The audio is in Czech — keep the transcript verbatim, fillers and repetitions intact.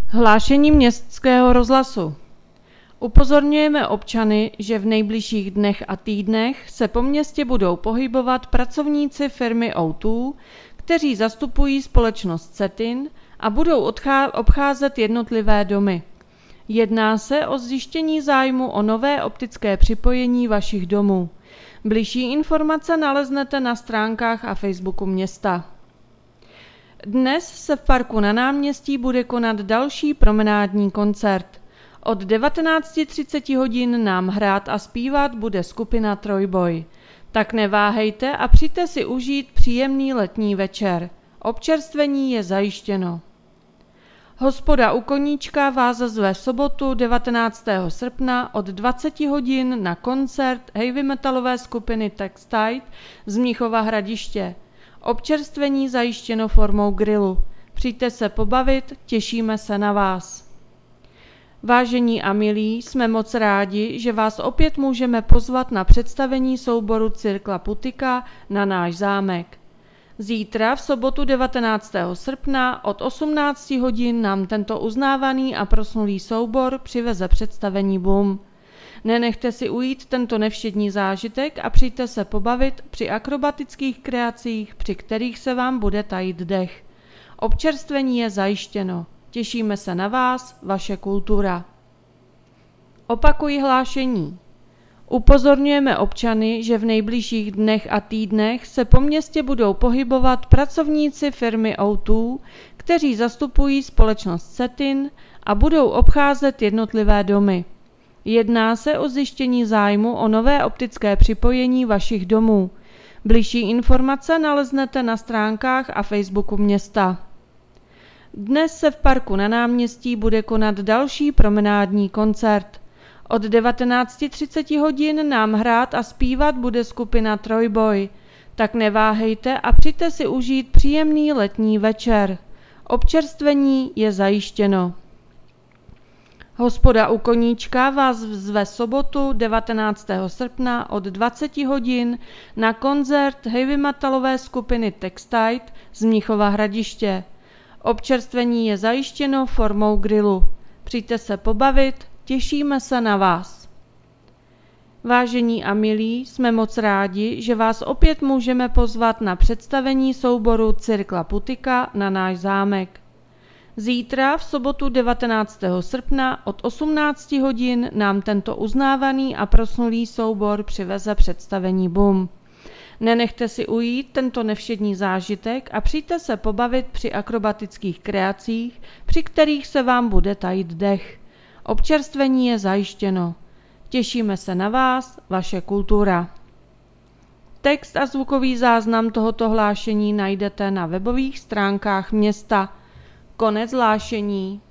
Hlášení Městského rozhlasu. Upozorňujeme občany, že v nejbližších dnech a týdnech se po městě budou pohybovat pracovníci firmy O dva, kteří zastupují společnost Cetin a budou odchá- obcházet jednotlivé domy. Jedná se o zjištění zájmu o nové optické připojení vašich domů. Bližší informace naleznete na stránkách a Facebooku města. Dnes se v parku na náměstí bude konat další promenádní koncert. Od devatenáct třicet hodin nám hrát a zpívat bude skupina Trojboj. Tak neváhejte a přijďte si užít příjemný letní večer. Občerstvení je zajištěno. Hospoda u Koníčka vás zve v sobotu devatenáctého srpna od dvacet hodin na koncert heavy metalové skupiny Textite z Mnichova Hradiště. Občerstvení zajištěno formou grilu. Přijďte se pobavit, těšíme se na vás. Vážení a milí, jsme moc rádi, že vás opět můžeme pozvat na představení souboru Cirkla Putika na náš zámek. Zítra v sobotu devatenáctého srpna od osmnáct hodin nám tento uznávaný a proslulý soubor přiveze představení Boom. Nenechte si ujít tento nevšední zážitek a přijďte se pobavit při akrobatických kreacích, při kterých se vám bude tajit dech. Občerstvení je zajištěno. Těšíme se na vás, vaše kultura. Opakuji hlášení. Upozorňujeme občany, že v nejbližších dnech a týdnech se po městě budou pohybovat pracovníci firmy O dva, kteří zastupují společnost Cetin a budou obcházet jednotlivé domy. Jedná se o zjištění zájmu o nové optické připojení vašich domů. Bližší informace naleznete na stránkách a Facebooku města. Dnes se v parku na náměstí bude konat další promenádní koncert. Od devatenáct třicet hodin nám hrát a zpívat bude skupina Trojboj. Tak neváhejte a přijďte si užít příjemný letní večer. Občerstvení je zajištěno. Hospoda u Koníčka vás zve sobotu devatenáctého srpna od dvacet hodin na koncert heavy metalové skupiny Textite z Mnichova Hradiště. Občerstvení je zajištěno formou grilu. Přijďte se pobavit, těšíme se na vás. Vážení a milí, jsme moc rádi, že vás opět můžeme pozvat na představení souboru Cirkla Putika na náš zámek. Zítra v sobotu devatenáctého srpna od osmnáct hodin nám tento uznávaný a proslulý soubor přiveze představení Boom. Nenechte si ujít tento nevšední zážitek a přijďte se pobavit při akrobatických kreacích, při kterých se vám bude tajit dech. Občerstvení je zajištěno. Těšíme se na vás, vaše kultura. Text a zvukový záznam tohoto hlášení najdete na webových stránkách města. Konec hlášení.